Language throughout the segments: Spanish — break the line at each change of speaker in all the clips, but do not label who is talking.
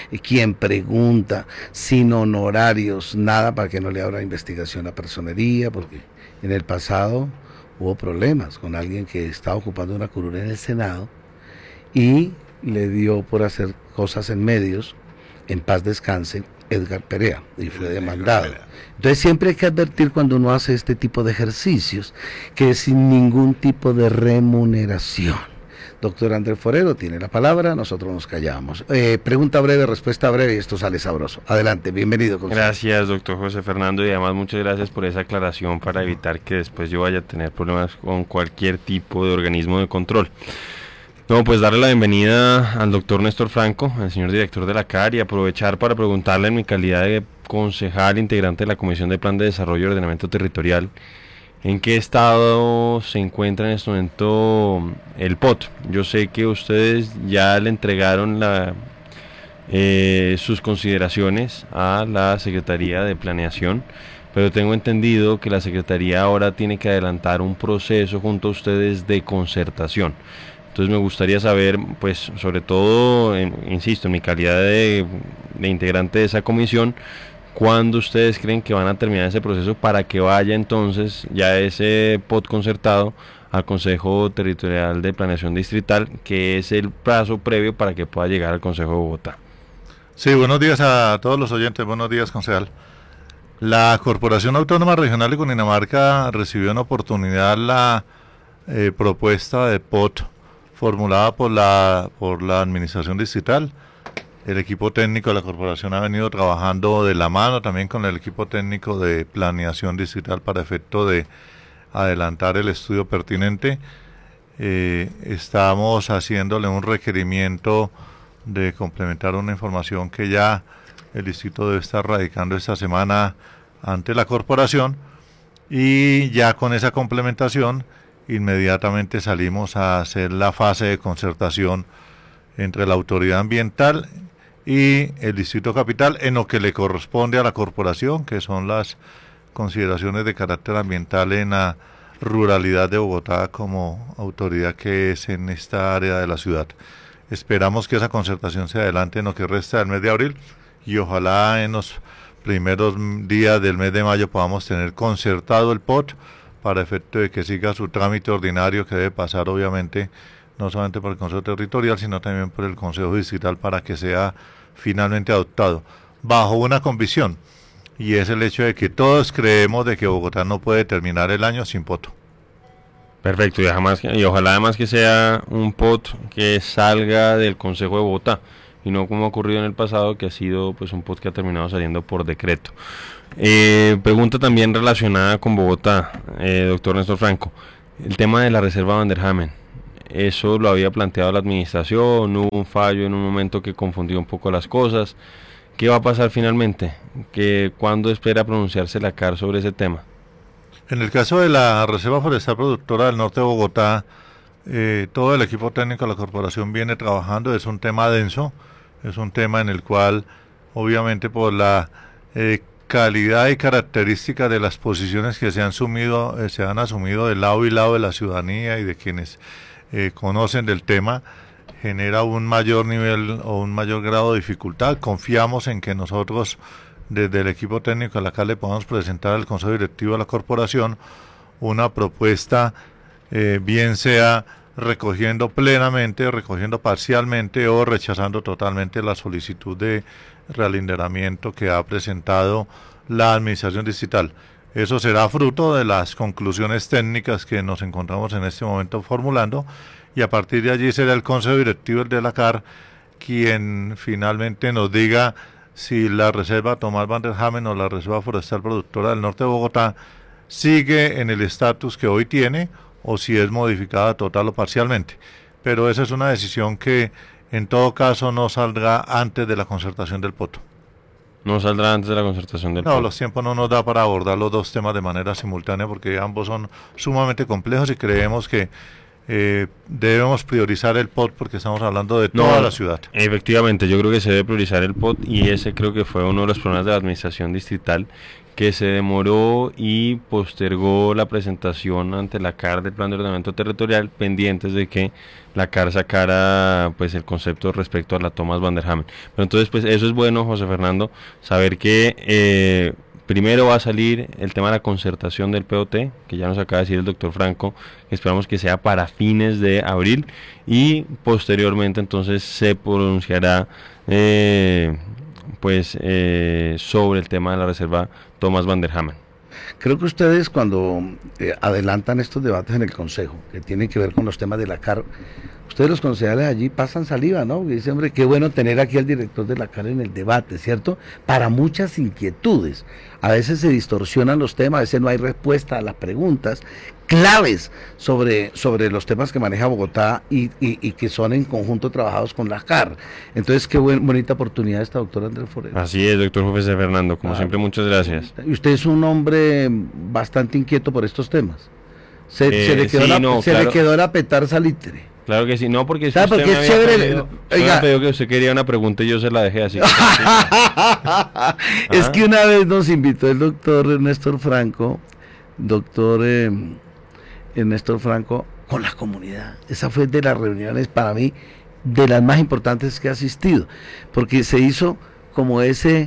quien pregunta, sin honorarios, nada para que no le abra investigación a personería, porque en el pasado hubo problemas con alguien que estaba ocupando una curul en el Senado y le dio por hacer cosas en medios, en paz descanse, Edgar Perea, y fue demandado. Entonces siempre hay que advertir cuando uno hace este tipo de ejercicios, que es sin ningún tipo de remuneración. Doctor Andrés Forero tiene la palabra, nosotros nos callamos. Pregunta breve, respuesta breve, y esto sale sabroso. Adelante, bienvenido.
Gracias, doctor José Fernando, y además muchas gracias por esa aclaración para evitar que después yo vaya a tener problemas con cualquier tipo de organismo de control. No, pues darle la bienvenida al doctor Néstor Franco, el señor director de la CAR, y aprovechar para preguntarle en mi calidad de concejal integrante de la Comisión de Plan de Desarrollo y Ordenamiento Territorial, ¿en qué estado se encuentra en este momento el POT? Yo sé que ustedes ya le entregaron sus consideraciones a la Secretaría de Planeación, pero tengo entendido que la Secretaría ahora tiene que adelantar un proceso junto a ustedes de concertación. Entonces me gustaría saber, pues sobre todo, insisto, en mi calidad de integrante de esa comisión, ¿cuándo ustedes creen que van a terminar ese proceso para que vaya entonces ya ese POT concertado al Consejo Territorial de Planeación Distrital, que es el plazo previo para que pueda llegar al Consejo de Bogotá?
Sí, buenos días a todos los oyentes, buenos días, concejal. La Corporación Autónoma Regional de Cundinamarca recibió en oportunidad la propuesta de POT formulada por la Administración Distrital. El equipo técnico de la corporación ha venido trabajando de la mano también con el equipo técnico de planeación distrital para efecto de adelantar el estudio pertinente. Estamos haciéndole un requerimiento de complementar una información que ya el distrito debe estar radicando esta semana ante la corporación, y ya con esa complementación inmediatamente salimos a hacer la fase de concertación entre la autoridad ambiental y el Distrito Capital en lo que le corresponde a la corporación, que son las consideraciones de carácter ambiental en la ruralidad de Bogotá como autoridad que es en esta área de la ciudad. Esperamos que esa concertación se adelante en lo que resta del mes de abril, y ojalá en los primeros días del mes de mayo podamos tener concertado el POT para efecto de que siga su trámite ordinario, que debe pasar obviamente no solamente por el Consejo Territorial, sino también por el Consejo Distrital, para que sea finalmente adoptado bajo una convicción, y es el hecho de que todos creemos de que Bogotá no puede terminar el año sin POT.
Perfecto, y ojalá además que sea un POT que salga del Consejo de Bogotá, y no como ha ocurrido en el pasado, que ha sido pues un POT que ha terminado saliendo por decreto. Pregunta también relacionada con Bogotá, doctor Néstor Franco, el tema de la reserva Van der Hamen. Eso lo había planteado la administración, hubo un fallo en un momento que confundió un poco las cosas. ¿Qué va a pasar finalmente? ¿Cuándo espera pronunciarse la CAR sobre ese tema?
En el caso de la Reserva Forestal Productora del Norte de Bogotá, todo el equipo técnico de la corporación viene trabajando. Es un tema denso, es un tema en el cual, obviamente, por la calidad y características de las posiciones que se han asumido del lado y lado de la ciudadanía y de quienes conocen del tema, genera un mayor nivel o un mayor grado de dificultad. Confiamos en que nosotros, desde el equipo técnico de la CAR, le podamos presentar al Consejo Directivo de la Corporación una propuesta, bien sea recogiendo plenamente, recogiendo parcialmente o rechazando totalmente la solicitud de realinderamiento que ha presentado la Administración Distrital. Eso será fruto de las conclusiones técnicas que nos encontramos en este momento formulando, y a partir de allí será el Consejo Directivo de la CAR quien finalmente nos diga si la Reserva Tomás Van der Hamen o la Reserva Forestal Productora del Norte de Bogotá sigue en el estatus que hoy tiene, o si es modificada total o parcialmente. Pero esa es una decisión que en todo caso no saldrá antes de la concertación del POT.
No saldrá antes de la concertación del POT.
No, los tiempos no nos da para abordar los dos temas de manera simultánea, porque ambos son sumamente complejos, y creemos que debemos priorizar el POT porque estamos hablando de toda la ciudad.
Efectivamente, yo creo que se debe priorizar el POT y ese creo que fue uno de los problemas de la administración distrital, que se demoró y postergó la presentación ante la CAR del Plan de Ordenamiento Territorial, pendientes de que la CAR sacara pues el concepto respecto a la Thomas van der Hamen. Pero entonces pues eso es bueno, José Fernando, saber que primero va a salir el tema de la concertación del POT, que ya nos acaba de decir el doctor Franco, que esperamos que sea para fines de abril, y posteriormente entonces se pronunciará sobre el tema de la reserva Thomas van der Hamen.
Creo que ustedes cuando adelantan estos debates en el Consejo, que tienen que ver con los temas de la CAR, ustedes los concejales allí pasan saliva, ¿no? Y dicen, hombre, qué bueno tener aquí al director de la CAR en el debate, ¿cierto? Para muchas inquietudes. A veces se distorsionan los temas, a veces no hay respuesta a las preguntas claves sobre los temas que maneja Bogotá y que son en conjunto trabajados con la CAR. Entonces, qué bonita oportunidad esta doctora Andrés Forero.
Así es, doctor José Fernando, como siempre, muchas gracias.
Y usted es un hombre bastante inquieto por estos temas. Se le quedó la petar salitre.
Claro que sí, no, porque
si usted me
había pedido que usted quería una pregunta y yo se la dejé así.
Es que una vez nos invitó el doctor Néstor Franco, Néstor Franco, con la comunidad. Esa fue de las reuniones, para mí, de las más importantes que he asistido, porque se hizo como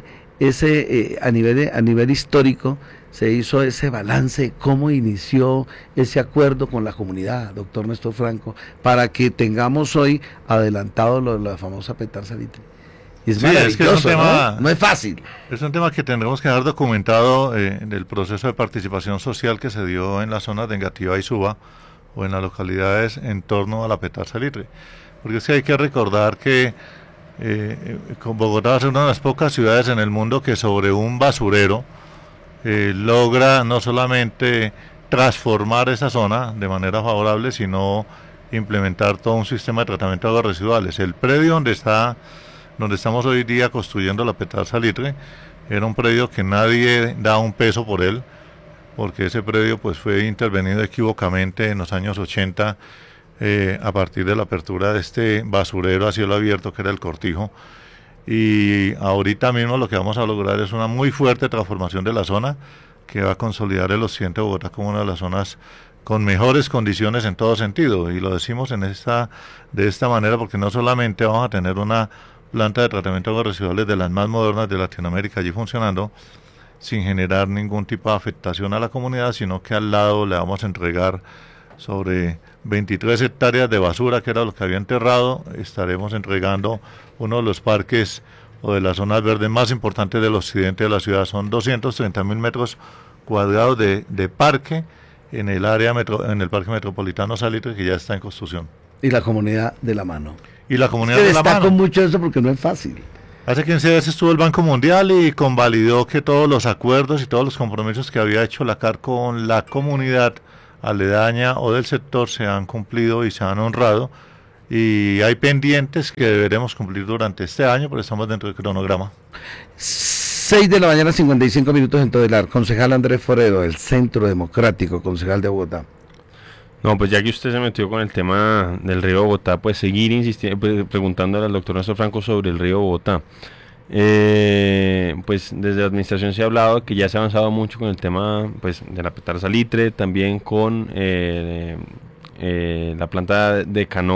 a nivel histórico, se hizo ese balance, cómo inició ese acuerdo con la comunidad, doctor Néstor Franco, para que tengamos hoy adelantado la famosa petar salitre. Y es maravilloso,
es que es un tema,
¿no? No es fácil.
Es un tema que tendremos que dejar documentado en el proceso de participación social que se dio en las zonas de Engativá y Suba, o en las localidades en torno a la petar salitre. Porque es que hay que recordar que con Bogotá va a ser una de las pocas ciudades en el mundo que sobre un basurero logra no solamente transformar esa zona de manera favorable, sino implementar todo un sistema de tratamiento de aguas residuales. El predio donde estamos hoy día construyendo la petar salitre era un predio que nadie da un peso por él, porque ese predio pues fue intervenido equívocamente en los años 80 a partir de la apertura de este basurero a cielo abierto que era el Cortijo. Y ahorita mismo lo que vamos a lograr es una muy fuerte transformación de la zona que va a consolidar el occidente de Bogotá como una de las zonas con mejores condiciones en todo sentido, y lo decimos de esta manera porque no solamente vamos a tener una planta de tratamiento de aguas residuales de las más modernas de Latinoamérica allí funcionando sin generar ningún tipo de afectación a la comunidad, sino que al lado le vamos a entregar sobre 23 hectáreas de basura, que era lo que había enterrado. Estaremos entregando uno de los parques o de las zonas verdes más importantes del occidente de la ciudad. Son 230.000 metros cuadrados de parque en el en el Parque Metropolitano Salitre, que ya está en construcción.
Y la comunidad de la mano.
Y la comunidad de la mano.
Destaco mucho eso porque no es fácil.
Hace 15 días estuvo el Banco Mundial y convalidó que todos los acuerdos y todos los compromisos que había hecho la CAR con la comunidad aledaña o del sector se han cumplido y se han honrado, y hay pendientes que deberemos cumplir durante este año, pero estamos dentro del cronograma.
6 de la mañana, 55 minutos en Todelar. Concejal Andrés Forero, del Centro Democrático, concejal de Bogotá.
No, pues ya que usted se metió con el tema del río Bogotá, pues seguir insistiendo, preguntándole al doctor Néstor Franco sobre el río Bogotá. Pues desde la administración se ha hablado que ya se ha avanzado mucho con el tema pues de la petar salitre, también con la planta de Canoa.